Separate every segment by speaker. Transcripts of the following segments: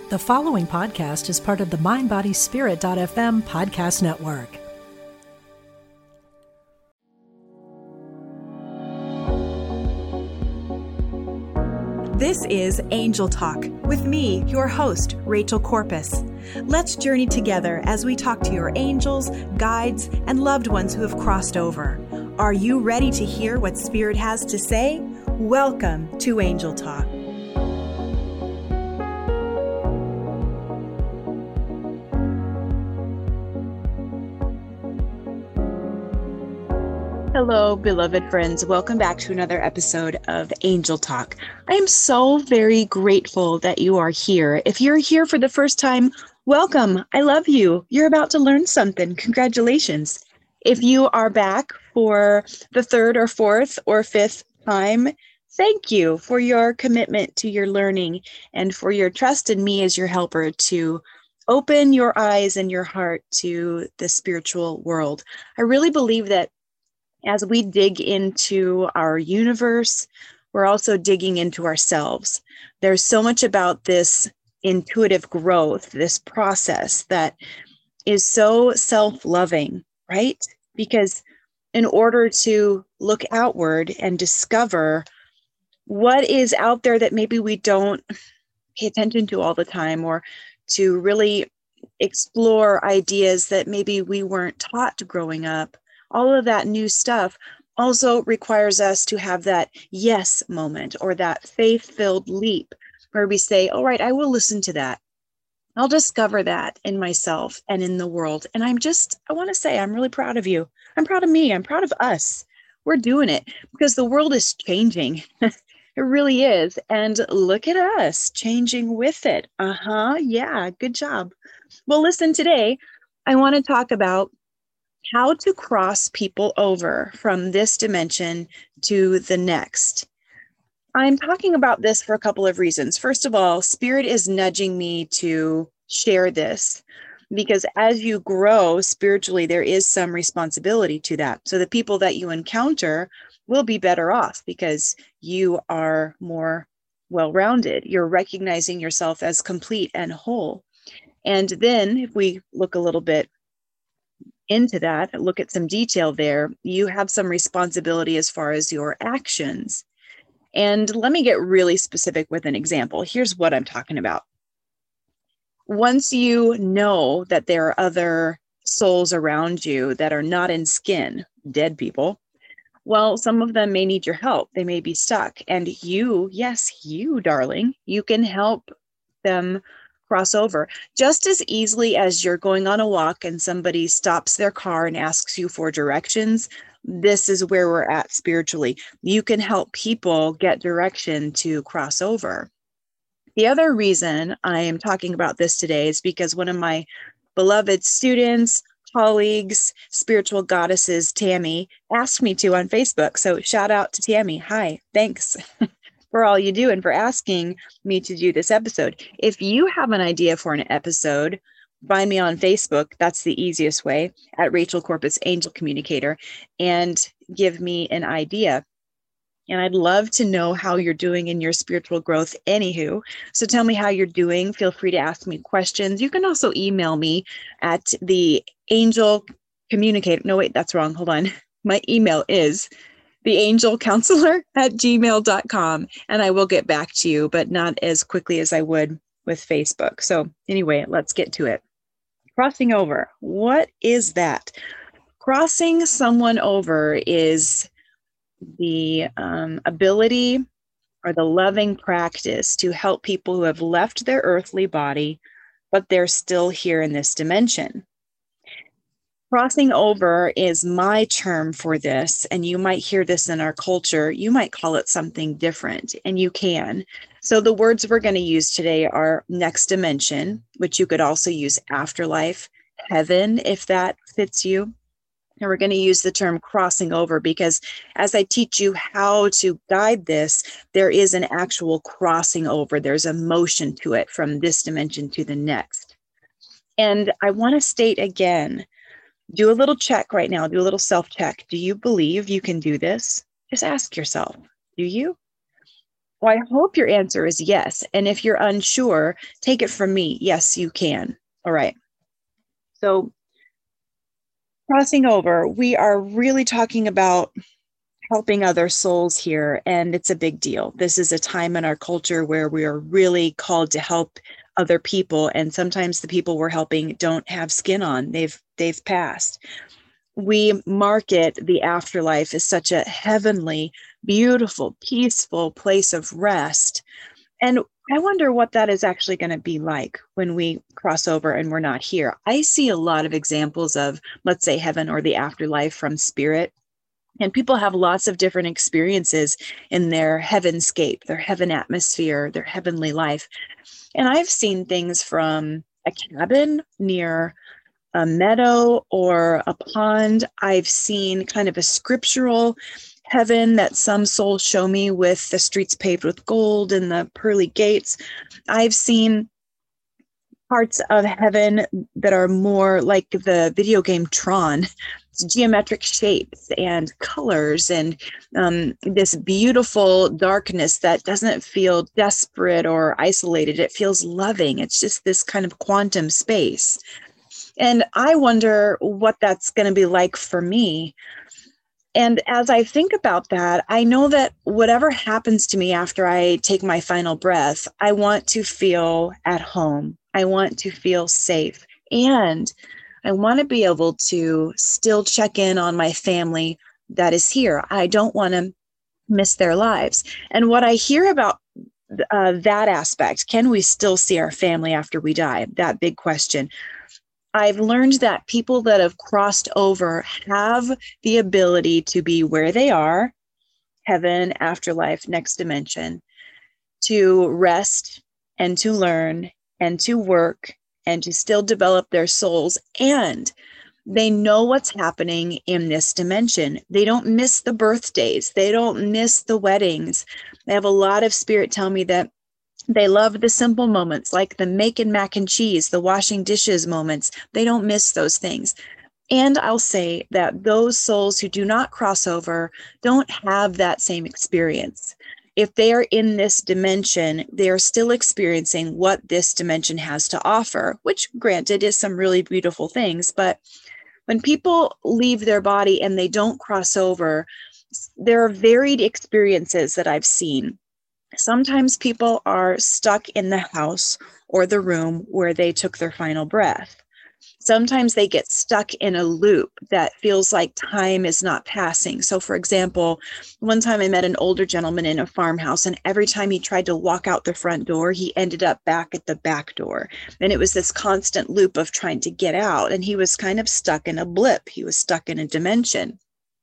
Speaker 1: The following podcast is part of the MindBodySpirit.fm podcast network.
Speaker 2: This is Angel Talk with me, your host, Rachel Corpus. Let's journey together as we talk to your angels, guides, and loved ones who have crossed over. Are you ready to hear what Spirit has to say? Welcome to Angel Talk. Hello, beloved friends. Welcome back to another episode of Angel Talk. I am so very grateful that you are here. If you're here for the first time, welcome. I love you. You're about to learn something. Congratulations. If you are back for the third or fourth or fifth time, thank you for your commitment to your learning and for your trust in me as your helper to open your eyes and your heart to the spiritual world. I really believe that as we dig into our universe, we're also digging into ourselves. There's so much about this intuitive growth, this process that is so self-loving, right? Because in order to look outward and discover what is out there that maybe we don't pay attention to all the time, or to really explore ideas that maybe we weren't taught growing up, all of that new stuff also requires us to have that yes moment or that faith-filled leap where we say, all right, I will listen to that. I'll discover that in myself and in the world. And I want to say, I'm really proud of you. I'm proud of me. I'm proud of us. We're doing it because the world is changing. It really is. And look at us changing with it. Yeah, good job. Well, listen, today I want to talk about how to cross people over from this dimension to the next. I'm talking about this for a couple of reasons. First of all, Spirit is nudging me to share this because as you grow spiritually, there is some responsibility to that. So the people that you encounter will be better off because you are more well-rounded. You're recognizing yourself as complete and whole. And then if we look a little bit into that, look at some detail there, you have some responsibility as far as your actions. And let me get really specific with an example. Here's what I'm talking about. Once you know that there are other souls around you that are not in skin, dead people, well, some of them may need your help. They may be stuck. And you, yes, you, darling, you can help them cross over just as easily as you're going on a walk and somebody stops their car and asks you for directions. This is where we're at spiritually. You can help people get direction to cross over. The other reason I am talking about this today is because one of my beloved students, colleagues, spiritual goddesses, Tammy, asked me to on Facebook. So shout out to Tammy. Hi, thanks. For all you do and for asking me to do this episode. If you have an idea for an episode, find me on Facebook. That's the easiest way, at Rachel Corpus Angel Communicator, and give me an idea. And I'd love to know how you're doing in your spiritual growth anywho. So tell me how you're doing. Feel free to ask me questions. You can also email me at the Angel Communicator. No, wait, that's wrong. Hold on. My email is theangelcounselor@gmail.com. And I will get back to you, but not as quickly as I would with Facebook. So anyway, let's get to it. Crossing over. What is that? Crossing someone over is the ability or the loving practice to help people who have left their earthly body, but they're still here in this dimension. Crossing over is my term for this, and you might hear this in our culture. You might call it something different, and you can. So the words we're going to use today are next dimension, which you could also use afterlife, heaven, if that fits you. And we're going to use the term crossing over because as I teach you how to guide this, there is an actual crossing over. There's a motion to it from this dimension to the next. And I want to state again, do a little check right now. Do a little self-check. Do you believe you can do this? Just ask yourself, do you? Well, I hope your answer is yes. And if you're unsure, take it from me. Yes, you can. All right. So, crossing over, we are really talking about helping other souls here, and it's a big deal. This is a time in our culture where we are really called to help other people, and sometimes the people we're helping don't have skin on. They've passed. We market the afterlife as such a heavenly, beautiful, peaceful place of rest. And I wonder what that is actually going to be like when we cross over and we're not here. I see a lot of examples of, let's say, heaven or the afterlife from spirit. And people have lots of different experiences in their heavenscape, their heaven atmosphere, their heavenly life. And I've seen things from a cabin near a meadow or a pond. I've seen kind of a scriptural heaven that some souls show me with the streets paved with gold and the pearly gates. I've seen parts of heaven that are more like the video game Tron, geometric shapes and colors, and this beautiful darkness that doesn't feel desperate or isolated. It feels loving. It's just this kind of quantum space. And I wonder what that's going to be like for me. And as I think about that, I know that whatever happens to me after I take my final breath, I want to feel at home. I want to feel safe. And I want to be able to still check in on my family that is here. I don't want to miss their lives. And what I hear about that aspect, can we still see our family after we die? That big question. I've learned that people that have crossed over have the ability to be where they are, heaven, afterlife, next dimension, to rest and to learn and to work and to still develop their souls. And they know what's happening in this dimension. They don't miss the birthdays. They don't miss the weddings. I have a lot of spirit tell me that they love the simple moments, like the making mac and cheese, the washing dishes moments. They don't miss those things. And I'll say that those souls who do not cross over don't have that same experience. If they are in this dimension, they are still experiencing what this dimension has to offer, which granted is some really beautiful things. But when people leave their body and they don't cross over, there are varied experiences that I've seen. Sometimes people are stuck in the house or the room where they took their final breath. Sometimes they get stuck in a loop that feels like time is not passing. So, for example, one time I met an older gentleman in a farmhouse, and every time he tried to walk out the front door, he ended up back at the back door. And it was this constant loop of trying to get out. And he was kind of stuck in a blip. He was stuck in a dimension,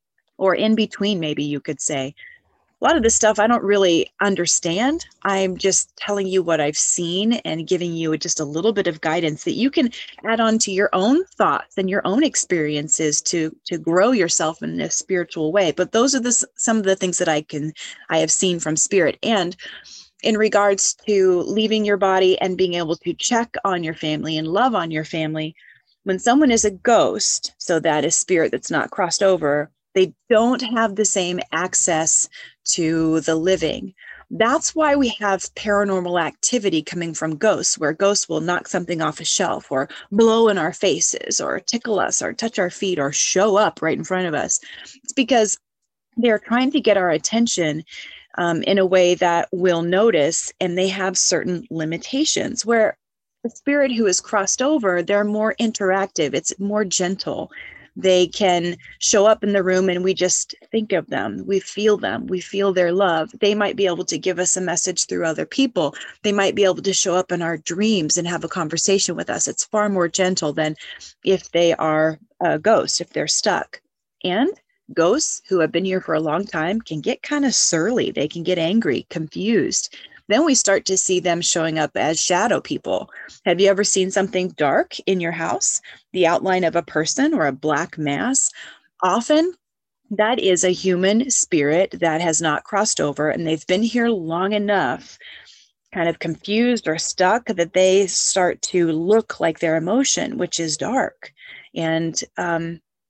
Speaker 2: or in between, maybe you could say. A lot of this stuff I don't really understand. I'm just telling you what I've seen and giving you just a little bit of guidance that you can add on to your own thoughts and your own experiences to grow yourself in a spiritual way. But those are some of the things that I have seen from spirit. And in regards to leaving your body and being able to check on your family and love on your family, when someone is a ghost, so that is spirit that's not crossed over, they don't have the same access to the living. That's why we have paranormal activity coming from ghosts, where ghosts will knock something off a shelf or blow in our faces or tickle us or touch our feet or show up right in front of us. It's because they're trying to get our attention in a way that we'll notice, and they have certain limitations where the spirit who is crossed over, they're more interactive. It's more gentle. They can show up in the room and we just think of them. We feel them. We feel their love. They might be able to give us a message through other people. They might be able to show up in our dreams and have a conversation with us. It's far more gentle than if they are a ghost, if they're stuck. And ghosts who have been here for a long time can get kind of surly. They can get angry, confused. Then we start to see them showing up as shadow people. Have you ever seen something dark in your house? The outline of a person or a black mass? Often that is a human spirit that has not crossed over, and they've been here long enough, kind of confused or stuck, that they start to look like their emotion, which is dark. And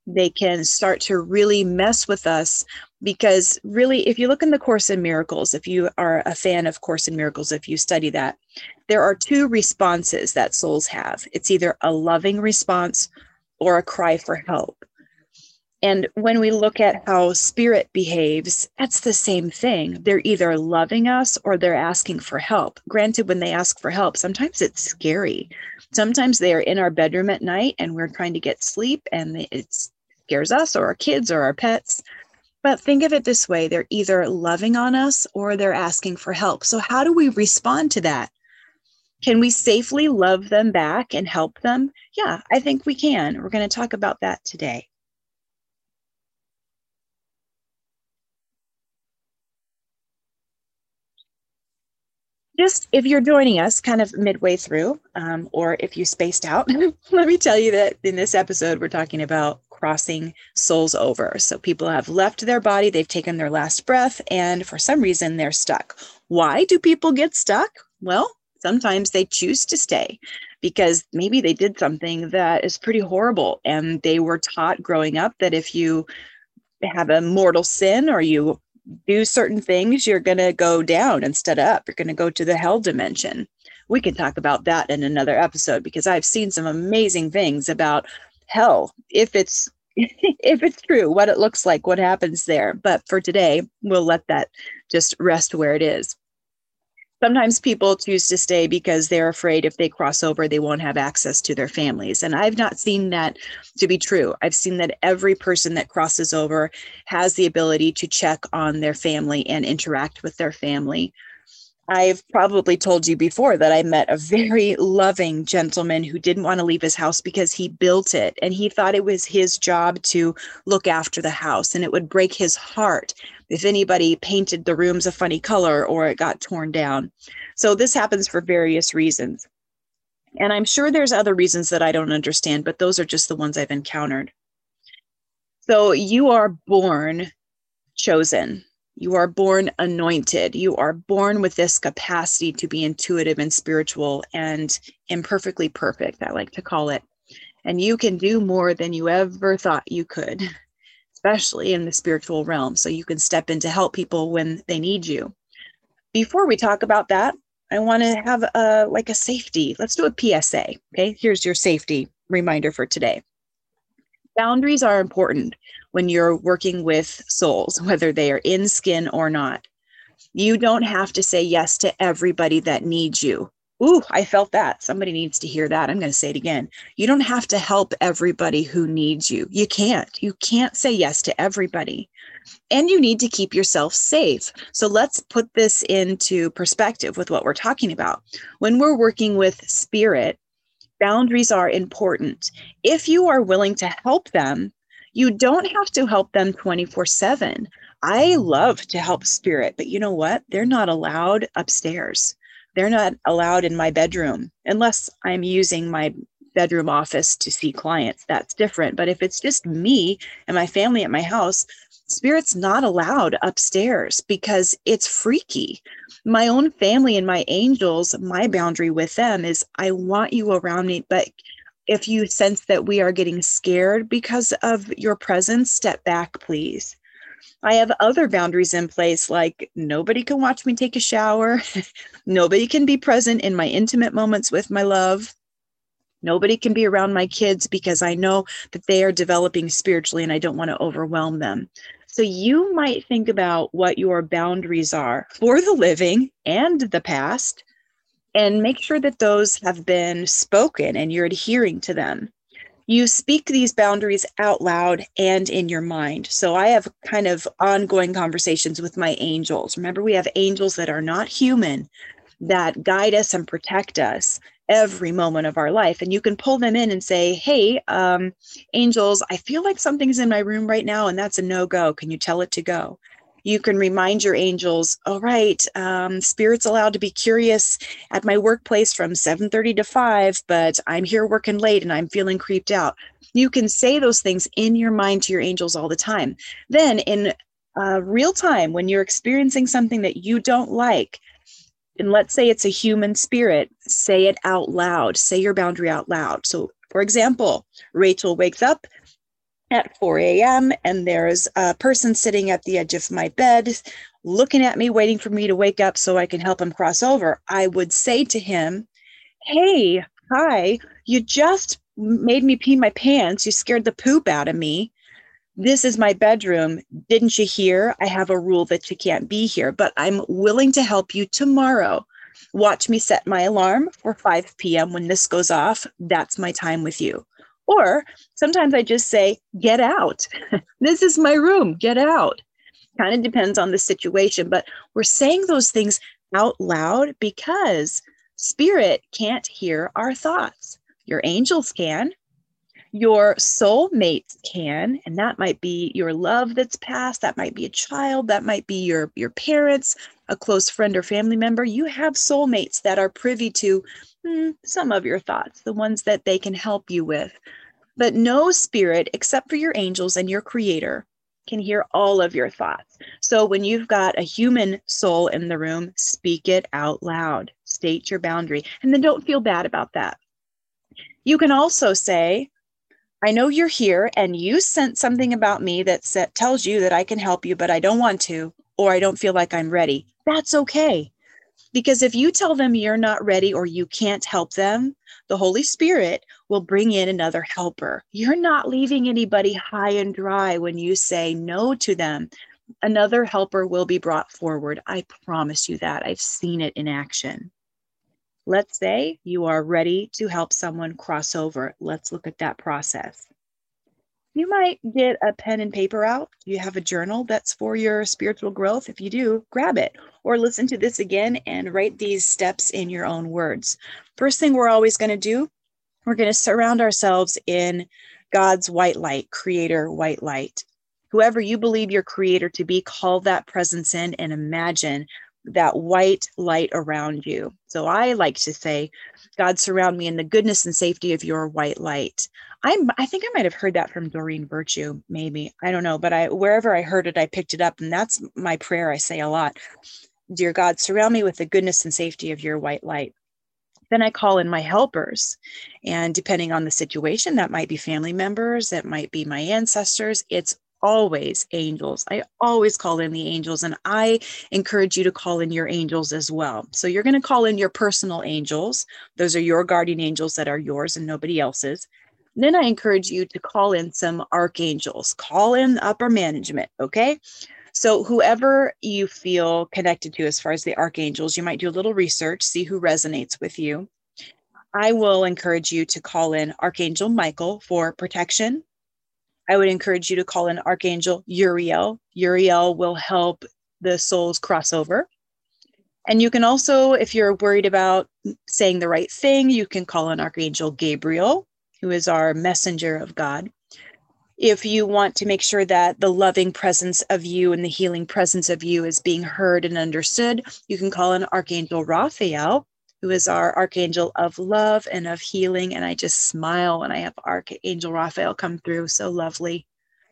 Speaker 2: They can start to really mess with us, because really, if you look in the Course in Miracles, if you are a fan of Course in Miracles, if you study that, there are two responses that souls have. It's either a loving response or a cry for help. And when we look at how spirit behaves, that's the same thing. They're either loving us or they're asking for help. Granted, when they ask for help, sometimes it's scary. Sometimes they are in our bedroom at night and we're trying to get sleep, and it scares us or our kids or our pets. But think of it this way: they're either loving on us or they're asking for help. So how do we respond to that? Can we safely love them back and help them? Yeah, I think we can. We're going to talk about that today. Just if you're joining us kind of midway through, or if you spaced out, let me tell you that in this episode, we're talking about crossing souls over. So people have left their body, they've taken their last breath, and for some reason, they're stuck. Why do people get stuck? Well, sometimes they choose to stay because maybe they did something that is pretty horrible, and they were taught growing up that if you have a mortal sin or you do certain things, you're going to go down instead of up. You're going to go to the hell dimension. We can talk about that in another episode, because I've seen some amazing things about hell, if it's if it's true, what it looks like, what happens there. But for today, we'll let that just rest where it is. Sometimes people choose to stay because they're afraid if they cross over, they won't have access to their families. And I've not seen that to be true. I've seen that every person that crosses over has the ability to check on their family and interact with their family. I've probably told you before that I met a very loving gentleman who didn't want to leave his house because he built it, and he thought it was his job to look after the house, and it would break his heart if anybody painted the rooms a funny color or it got torn down. So this happens for various reasons. And I'm sure there's other reasons that I don't understand, but those are just the ones I've encountered. So you are born chosen. You are born anointed. You are born with this capacity to be intuitive and spiritual and imperfectly perfect, I like to call it. And you can do more than you ever thought you could, especially in the spiritual realm. So you can step in to help people when they need you. Before we talk about that, I want to have a safety. Let's do a PSA. Okay, here's your safety reminder for today. Boundaries are important when you're working with souls, whether they are in skin or not. You don't have to say yes to everybody that needs you. Ooh, I felt that. Somebody needs to hear that. I'm going to say it again. You don't have to help everybody who needs you. You can't. You can't say yes to everybody. And you need to keep yourself safe. So let's put this into perspective with what we're talking about. When we're working with spirit, boundaries are important. If you are willing to help them, you don't have to help them 24/7. I love to help spirit, but you know what? They're not allowed upstairs. They're not allowed in my bedroom unless I'm using my bedroom office to see clients. That's different. But if it's just me and my family at my house, spirit's not allowed upstairs because it's freaky. My own family and my angels, my boundary with them is I want you around me, but if you sense that we are getting scared because of your presence, step back, please. I have other boundaries in place, like nobody can watch me take a shower. Nobody can be present in my intimate moments with my love. Nobody can be around my kids because I know that they are developing spiritually and I don't want to overwhelm them. So you might think about what your boundaries are for the living and the past, and make sure that those have been spoken and you're adhering to them. You speak these boundaries out loud and in your mind. So I have kind of ongoing conversations with my angels. Remember, we have angels that are not human, that guide us and protect us every moment of our life. And you can pull them in and say, hey, angels, I feel like something's in my room right now, and that's a no-go. Can you tell it to go? You can remind your angels, all right, spirit's allowed to be curious at my workplace from 7:30 to 5, but I'm here working late and I'm feeling creeped out. You can say those things in your mind to your angels all the time. Then in real time, when you're experiencing something that you don't like, and let's say it's a human spirit, say it out loud. Say your boundary out loud. So, for example, Rachel wakes up at 4 a.m. and there's a person sitting at the edge of my bed looking at me, waiting for me to wake up so I can help him cross over, I would say to him, hey, hi, you just made me pee my pants. You scared the poop out of me. This is my bedroom. Didn't you hear? I have a rule that you can't be here, but I'm willing to help you tomorrow. Watch me set my alarm for 5 p.m. When this goes off. That's my time with you. Or sometimes I just say, get out. This is my room. Get out. Kind of depends on the situation, but we're saying those things out loud because spirit can't hear our thoughts. Your angels can. Your soulmates can, and that might be your love that's passed. That might be a child. That might be your parents, a close friend or family member. You have soulmates that are privy to some of your thoughts, the ones that they can help you with. But no spirit, except for your angels and your creator, can hear all of your thoughts. So when you've got a human soul in the room, speak it out loud. State your boundary, and then don't feel bad about that. You can also say, I know you're here and you sent something about me that tells you that I can help you, but I don't want to, or I don't feel like I'm ready. That's okay. Because if you tell them you're not ready or you can't help them, the Holy Spirit will bring in another helper. You're not leaving anybody high and dry when you say no to them. Another helper will be brought forward. I promise you that. I've seen it in action. Let's say you are ready to help someone cross over. Let's look at that process. You might get a pen and paper out. You have a journal that's for your spiritual growth. If you do, grab it or listen to this again and write these steps in your own words. First thing we're always going to do, we're going to surround ourselves in God's white light, creator white light. Whoever you believe your creator to be, call that presence in and imagine that white light around you. So I like to say, God, surround me in the goodness and safety of your white light. I think I might have heard that from Doreen Virtue, maybe. I don't know, but wherever I heard it, I picked it up. And that's my prayer I say a lot. Dear God, surround me with the goodness and safety of your white light. Then I call in my helpers. And depending on the situation, that might be family members, that might be my ancestors. It's always angels. I always call in the angels, and I encourage you to call in your angels as well. So you're going to call in your personal angels. Those are your guardian angels that are yours and nobody else's. Then I encourage you to call in some archangels, call in upper management. Okay. So whoever you feel connected to as far as the archangels, you might do a little research, see who resonates with you. I will encourage you to call in Archangel Michael for protection. I would encourage you to call in Archangel Uriel. Uriel will help the souls cross over. And you can also, if you're worried about saying the right thing, you can call in Archangel Gabriel, who is our messenger of God. If you want to make sure that the loving presence of you and the healing presence of you is being heard and understood, you can call in Archangel Raphael, who is our archangel of love and of healing. And I just smile when I have Archangel Raphael come through. So lovely.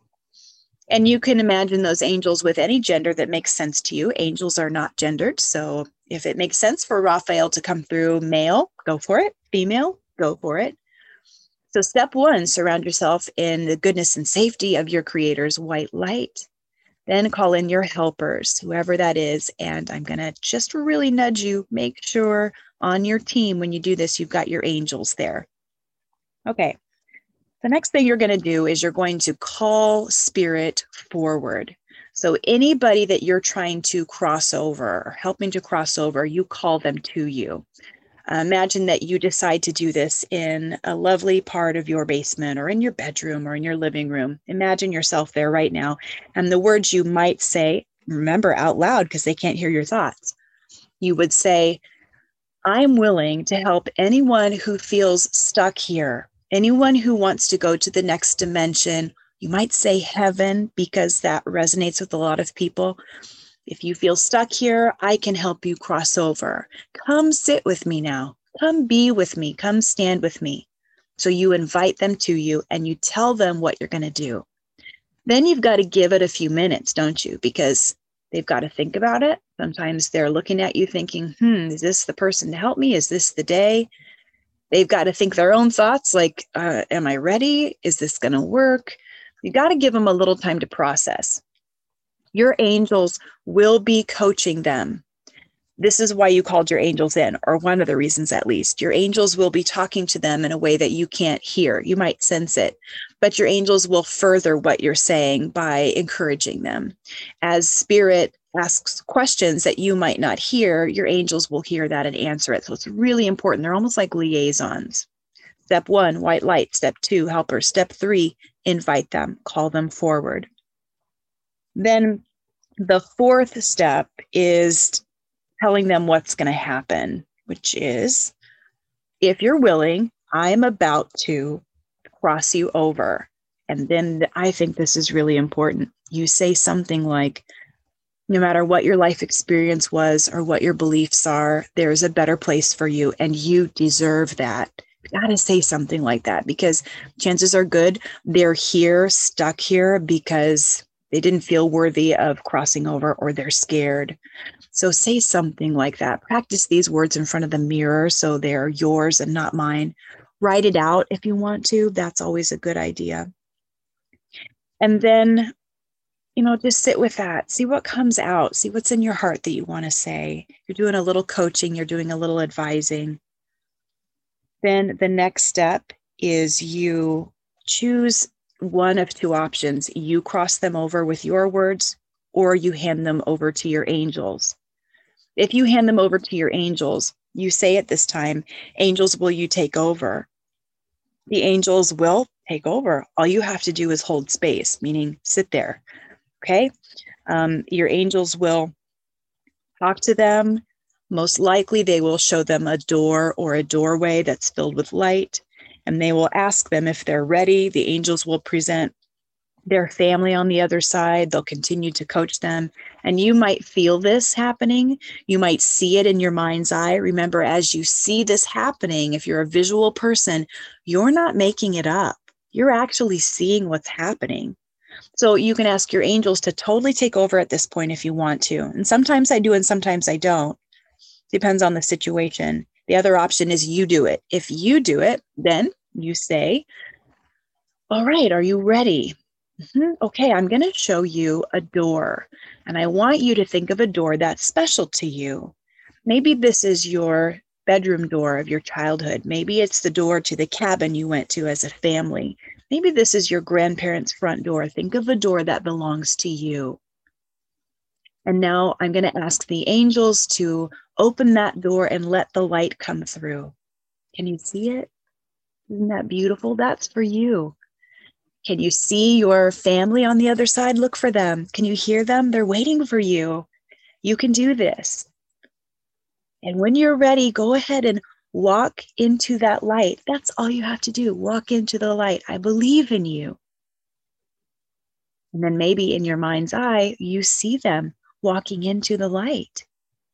Speaker 2: And you can imagine those angels with any gender that makes sense to you. Angels are not gendered. So if it makes sense for Raphael to come through male, go for it. Female, go for it. So step one, surround yourself in the goodness and safety of your creator's white light. Then call in your helpers, whoever that is. And I'm going to just really nudge you, make sure on your team when you do this, you've got your angels there. Okay. The next thing you're going to do is you're going to call spirit forward. So anybody that you're trying to cross over or helping to cross over, you call them to you. Imagine that you decide to do this in a lovely part of your basement or in your bedroom or in your living room. Imagine yourself there right now. And the words you might say, remember out loud because they can't hear your thoughts. You would say, I'm willing to help anyone who feels stuck here, anyone who wants to go to the next dimension. You might say heaven because that resonates with a lot of people. If you feel stuck here, I can help you cross over. Come sit with me now. Come be with me. Come stand with me. So you invite them to you and you tell them what you're going to do. Then you've got to give it a few minutes, don't you? Because they've got to think about it. Sometimes they're looking at you thinking, is this the person to help me? Is this the day? They've got to think their own thoughts like, am I ready? Is this going to work? You got to give them a little time to process. Your angels will be coaching them. This is why you called your angels in, or one of the reasons at least. Your angels will be talking to them in a way that you can't hear. You might sense it, but your angels will further what you're saying by encouraging them. As spirit asks questions that you might not hear, your angels will hear that and answer it. So it's really important. They're almost like liaisons. Step 1, white light. Step 2, helpers. Step 3, invite them, call them forward. Then the 4th step is telling them what's going to happen, which is, if you're willing, I'm about to cross you over. And then I think this is really important. You say something like, no matter what your life experience was or what your beliefs are, there's a better place for you and you deserve that. You got to say something like that, because chances are good they're here, stuck here because they didn't feel worthy of crossing over, or they're scared. So say something like that. Practice these words in front of the mirror so they're yours and not mine. Write it out if you want to. That's always a good idea. And then, just sit with that. See what comes out. See what's in your heart that you want to say. You're doing a little coaching. You're doing a little advising. Then the next step is you choose one of 2 options. You cross them over with your words, or you hand them over to your angels. If you hand them over to your angels, you say at this time, angels, will you take over? The angels will take over. All you have to do is hold space, meaning sit there. Okay? Your angels will talk to them. Most likely, they will show them a door or a doorway that's filled with light, and they will ask them if they're ready. The angels will present their family on the other side. They'll continue to coach them. And you might feel this happening. You might see it in your mind's eye. Remember, as you see this happening, if you're a visual person, you're not making it up. You're actually seeing what's happening. So you can ask your angels to totally take over at this point if you want to. And sometimes I do and sometimes I don't. Depends on the situation. The other option is you do it. If you do it, then you say, all right, are you ready? Okay, I'm going to show you a door. And I want you to think of a door that's special to you. Maybe this is your bedroom door of your childhood. Maybe it's the door to the cabin you went to as a family. Maybe this is your grandparents' front door. Think of a door that belongs to you. And now I'm going to ask the angels to open that door and let the light come through. Can you see it? Isn't that beautiful? That's for you. Can you see your family on the other side? Look for them. Can you hear them? They're waiting for you. You can do this. And when you're ready, go ahead and walk into that light. That's all you have to do. Walk into the light. I believe in you. And then maybe in your mind's eye, you see them walking into the light.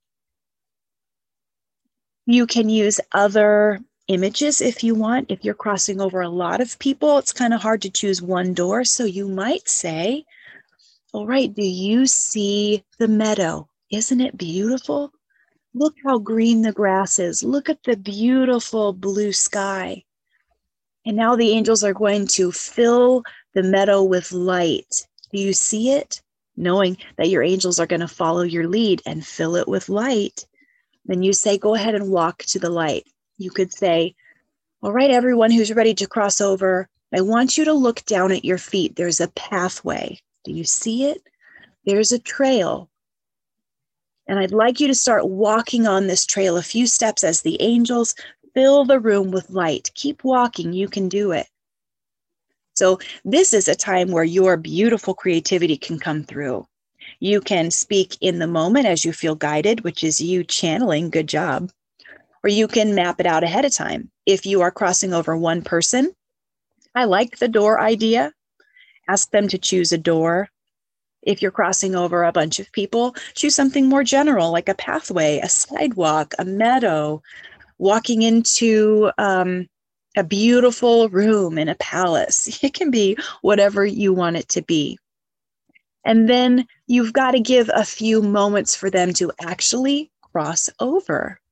Speaker 2: You can use other images if you want. If you're crossing over a lot of people, it's kind of hard to choose one door. So you might say, all right, do you see the meadow? Isn't it beautiful? Look how green the grass is. Look at the beautiful blue sky. And now the angels are going to fill the meadow with light. Do you see it? Knowing that your angels are going to follow your lead and fill it with light. Then you say, go ahead and walk to the light. You could say, all right, everyone who's ready to cross over, I want you to look down at your feet. There's a pathway. Do you see it? There's a trail. And I'd like you to start walking on this trail a few steps as the angels fill the room with light. Keep walking. You can do it. So this is a time where your beautiful creativity can come through. You can speak in the moment as you feel guided, which is you channeling. Good job. Or you can map it out ahead of time. If you are crossing over one person, I like the door idea. Ask them to choose a door. If you're crossing over a bunch of people, choose something more general, like a pathway, a sidewalk, a meadow, walking into a beautiful room in a palace. It can be whatever you want it to be. And then you've got to give a few moments for them to actually cross over.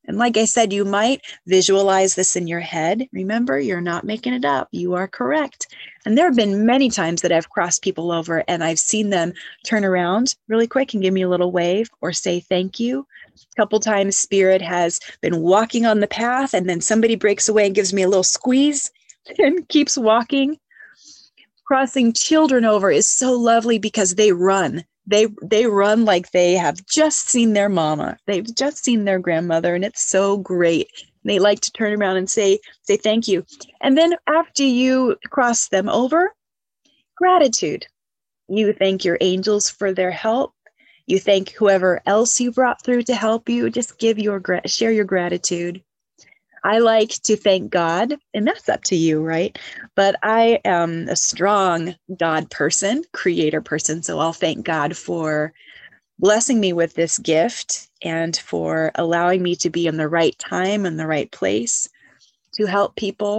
Speaker 2: And like I said, you might visualize this in your head. Remember, you're not making it up. You are correct. And there have been many times that I've crossed people over and I've seen them turn around really quick and give me a little wave or say thank you. A couple times Spirit has been walking on the path and then somebody breaks away and gives me a little squeeze and keeps walking. Crossing children over is so lovely because they run. They run like they have just seen their mama. They've just seen their grandmother, and it's so great. They like to turn around and say thank you. And then after you cross them over, gratitude. You thank your angels for their help. You thank whoever else you brought through to help you. Just share your gratitude. I like to thank God, and that's up to you, right? But I am a strong God person, creator person. So I'll thank God for blessing me with this gift and for allowing me to be in the right time and the right place to help people.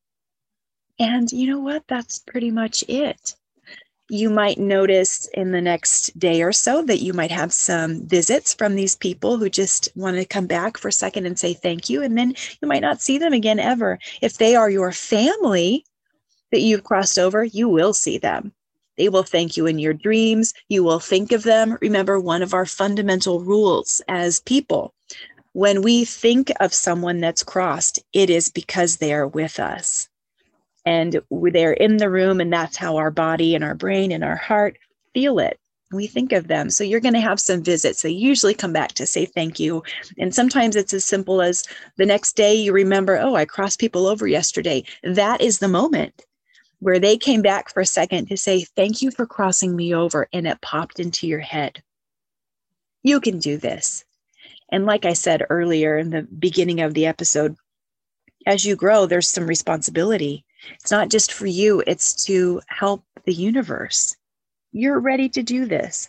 Speaker 2: And you know what? That's pretty much it. You might notice in the next day or so that you might have some visits from these people who just want to come back for a second and say thank you. And then you might not see them again ever. If they are your family that you've crossed over, you will see them. They will thank you in your dreams. You will think of them. Remember, one of our fundamental rules as people, when we think of someone that's crossed, it is because they are with us. And they're in the room, and that's how our body and our brain and our heart feel it. We think of them. So you're going to have some visits. They usually come back to say thank you. And sometimes it's as simple as the next day you remember, oh, I crossed people over yesterday. That is the moment where they came back for a second to say, thank you for crossing me over. And it popped into your head. You can do this. And like I said earlier in the beginning of the episode, as you grow, there's some responsibility. It's not just for you, it's to help the universe. You're ready to do this.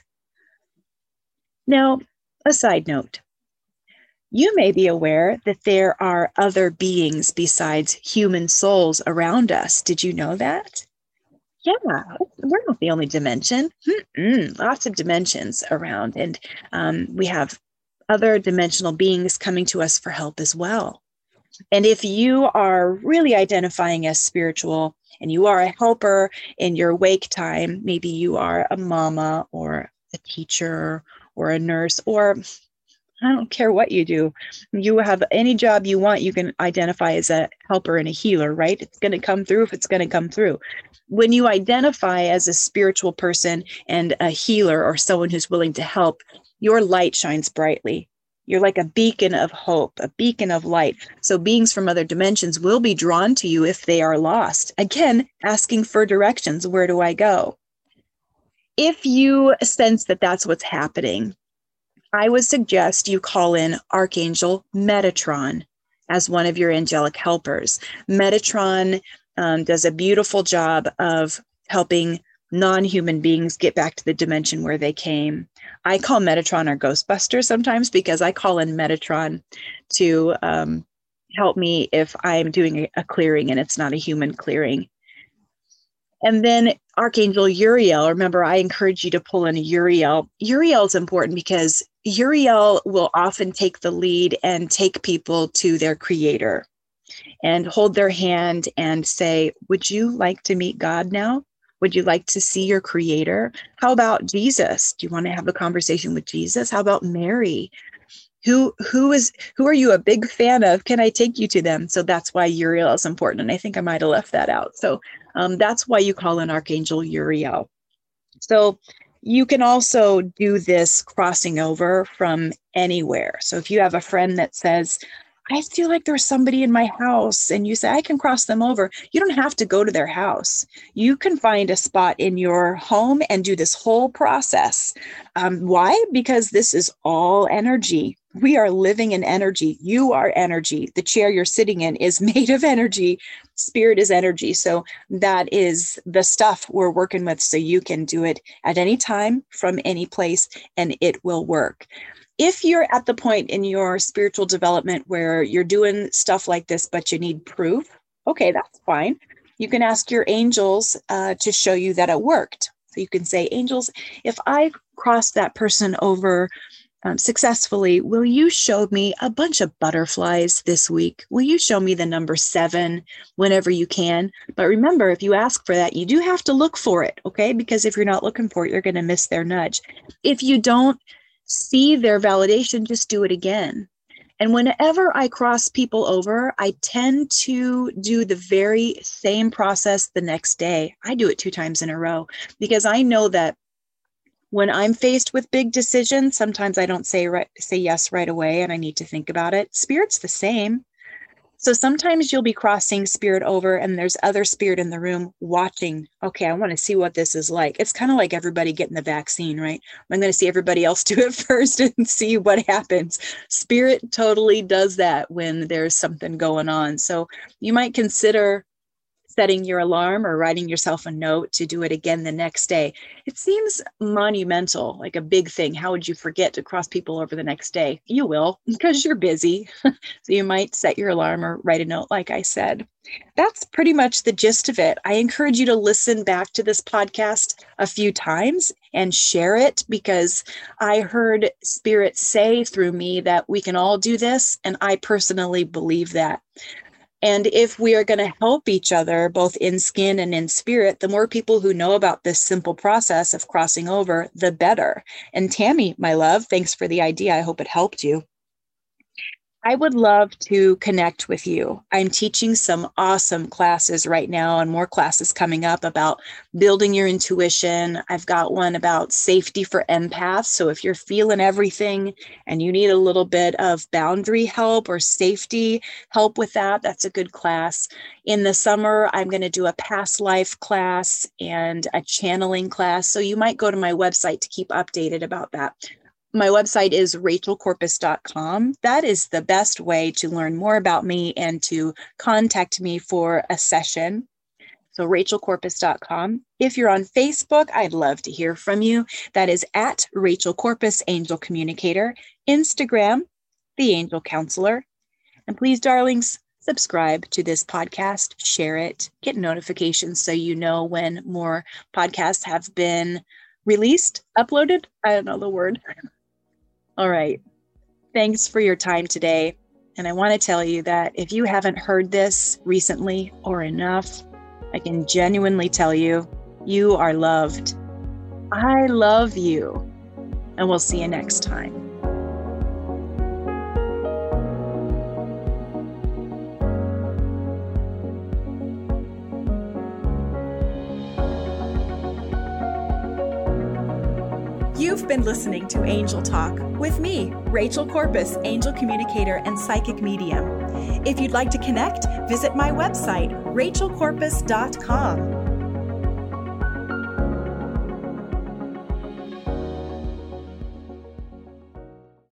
Speaker 2: Now, a side note. You may be aware that there are other beings besides human souls around us. Did you know that? Yeah, we're not the only dimension. Lots of dimensions around. And we have other dimensional beings coming to us for help as well. And if you are really identifying as spiritual and you are a helper in your wake time, maybe you are a mama or a teacher or a nurse, or I don't care what you do. You have any job you want, you can identify as a helper and a healer, right? It's going to come through if it's going to come through. When you identify as a spiritual person and a healer or someone who's willing to help, your light shines brightly. You're like a beacon of hope, a beacon of light. So beings from other dimensions will be drawn to you if they are lost. Again, asking for directions. Where do I go? If you sense that that's what's happening, I would suggest you call in Archangel Metatron as one of your angelic helpers. Metatron does a beautiful job of helping non-human beings get back to the dimension where they came. I call Metatron our Ghostbuster sometimes because I call in Metatron to help me if I'm doing a clearing and it's not a human clearing. And then Archangel Uriel, remember, I encourage you to pull in Uriel. Uriel is important because Uriel will often take the lead and take people to their creator and hold their hand and say, would you like to meet God now? Would you like to see your creator? How about Jesus? Do you want to have a conversation with Jesus? How about Mary? Who are you a big fan of? Can I take you to them? So that's why Uriel is important. And I think I might have left that out. So that's why you call in Archangel Uriel. So you can also do this crossing over from anywhere. So if you have a friend that says, I feel like there's somebody in my house, and you say, I can cross them over. You don't have to go to their house. You can find a spot in your home and do this whole process. Why? Because this is all energy. We are living in energy. You are energy. The chair you're sitting in is made of energy. Spirit is energy. So that is the stuff we're working with. So you can do it at any time from any place, and it will work. If you're at the point in your spiritual development where you're doing stuff like this, but you need proof, okay, that's fine. You can ask your angels to show you that it worked. So you can say, angels, if I crossed that person over successfully, will you show me a bunch of butterflies this week? Will you show me the number 7 whenever you can? But remember, if you ask for that, you do have to look for it, okay? Because if you're not looking for it, you're going to miss their nudge. If you don't see their validation, just do it again. And whenever I cross people over, I tend to do the very same process the next day. I do it 2 times in a row because I know that when I'm faced with big decisions, sometimes I don't say yes right away and I need to think about it. Spirit's the same. So sometimes you'll be crossing spirit over and there's other spirit in the room watching. Okay, I want to see what this is like. It's kind of like everybody getting the vaccine, right? I'm going to see everybody else do it first and see what happens. Spirit totally does that when there's something going on. So you might consider setting your alarm or writing yourself a note to do it again the next day. It seems monumental, like a big thing. How would you forget to cross people over the next day? You will, because you're busy. So you might set your alarm or write a note, like I said. That's pretty much the gist of it. I encourage you to listen back to this podcast a few times and share it, because I heard Spirit say through me that we can all do this, and I personally believe that. And if we are going to help each other, both in skin and in spirit, the more people who know about this simple process of crossing over, the better. And Tammy, my love, thanks for the idea. I hope it helped you. I would love to connect with you. I'm teaching some awesome classes right now and more classes coming up about building your intuition. I've got one about safety for empaths. So if you're feeling everything and you need a little bit of boundary help or safety help with that, that's a good class. In the summer, I'm going to do a past life class and a channeling class. So you might go to my website to keep updated about that. My website is rachelcorpus.com. That is the best way to learn more about me and to contact me for a session. So rachelcorpus.com. If you're on Facebook, I'd love to hear from you. That is at Rachel Corpus Angel Communicator. Instagram, The Angel Counselor. And please, darlings, subscribe to this podcast, share it, get notifications so you know when more podcasts have been released, uploaded. I don't know the word. All right. Thanks for your time today. And I want to tell you that if you haven't heard this recently or enough, I can genuinely tell you, you are loved. I love you. And we'll see you next time.
Speaker 1: You've been listening to Angel Talk with me, Rachel Corpus, Angel Communicator and Psychic Medium. If you'd like to connect, visit my website, rachelcorpus.com.